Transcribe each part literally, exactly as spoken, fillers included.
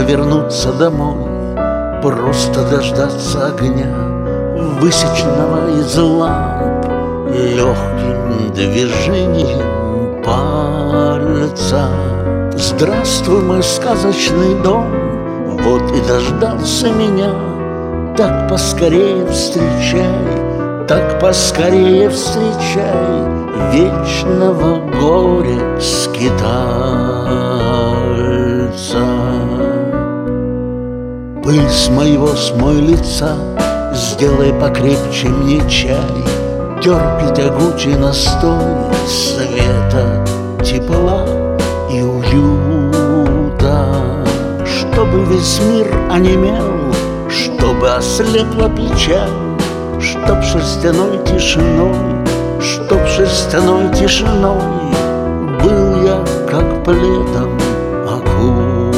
вернуться домой, просто дождаться огня, высеченного из ламп легким движением пальца. Здравствуй, мой сказочный дом, вот и дождался меня. Так поскорее встречай, так поскорее встречай вечного горя скитальца. Пыль с моего смой лица, сделай покрепче мне чай, терпкий тягучий настой света, тепла и уюта. Чтобы весь мир онемел, чтобы ослепла печаль, чтоб шерстяной тишиной, чтоб шерстяной тишиной был я, как пледом окутан.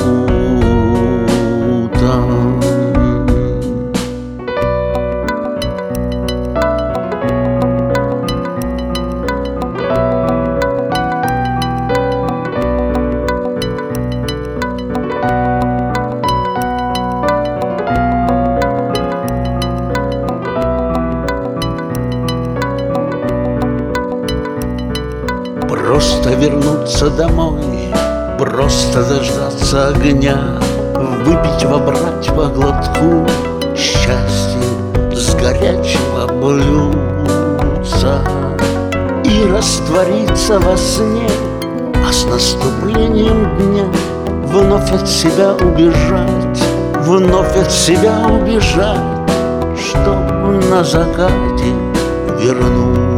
Просто вернуться домой, просто дождаться огня, выпить, вобрать по глотку счастье с горячего блюдца и раствориться во сне, а с наступлением дня вновь от себя убежать, вновь от себя убежать, чтоб на закате вернуться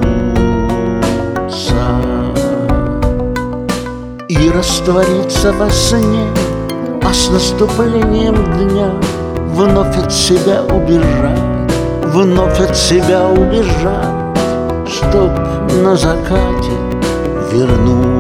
и раствориться во сне, а с наступлением дня вновь от себя убежать, вновь от себя убежать, чтоб на закате вернуться.